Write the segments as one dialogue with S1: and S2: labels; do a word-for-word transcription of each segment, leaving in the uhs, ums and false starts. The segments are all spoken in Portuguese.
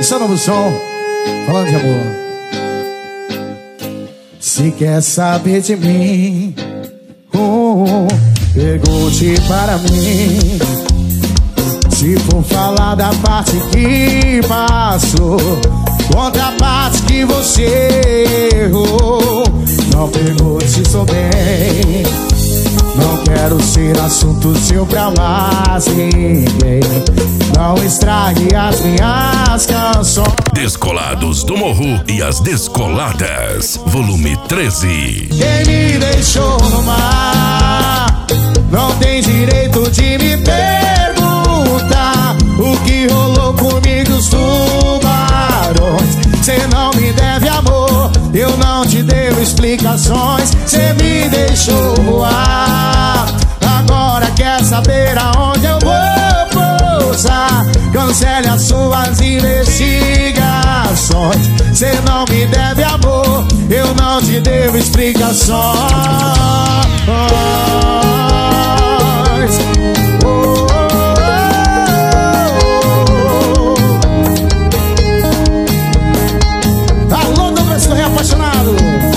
S1: Esse é o novo som, falando de amor. Se quer saber de mim, oh, pergunte para mim. Se for falar da parte que passou, contra a parte que você errou, não pergunte se sou bem. Não quero ser assunto seu pra mais ninguém. Não estrague as minhas canções.
S2: Descolados do Morro e as Descoladas, volume treze.
S1: Quem me deixou no mar não tem direito de me perguntar o que rolou comigo, os tubarões. Cê não me deve amor, eu não te devo explicações. Cê me deixou voar, agora quer saber aonde eu vou pousar. Cancele as suas investigações. Cê não me deve amor, eu não te devo explicações. Oh, oh, oh. Alô, Douglas Correia apaixonado.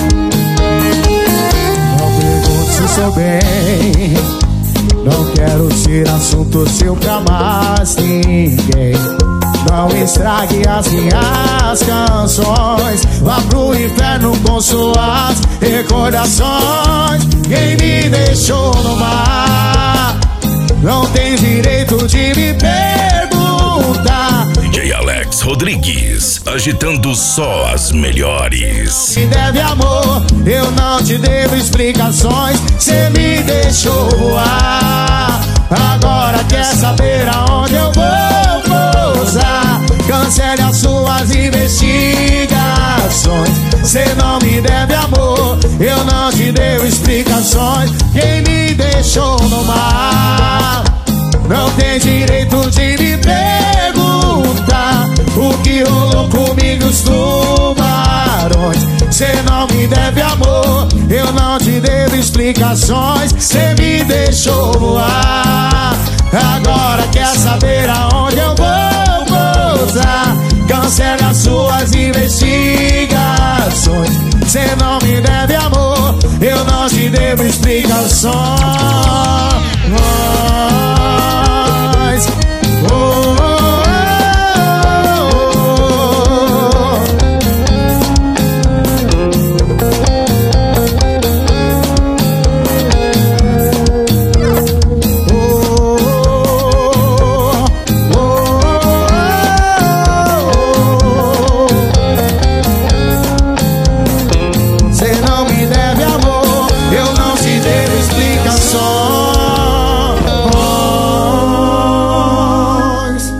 S1: Não pergunte se sou bem. Não quero ser assunto seu pra mais ninguém. Não estrague as minhas canções. Vá pro inferno com suas recordações. Quem me deixou no mar não tem direito de me perguntar.
S2: D J Alex Rodrigues, agitando só as melhores.
S1: Me deve amor, eu não te devo explicações. Cê me deixou voar, agora quer saber aonde eu vou pousar. Cancele as suas investigações. Cê não me deve amor, eu não te devo explicações. Quem me deixou no mar não tem direito de me perguntar o que rolou comigo, os tubarões. Cê não me deve amor, eu não te devo explicações. Cê me deixou voar, agora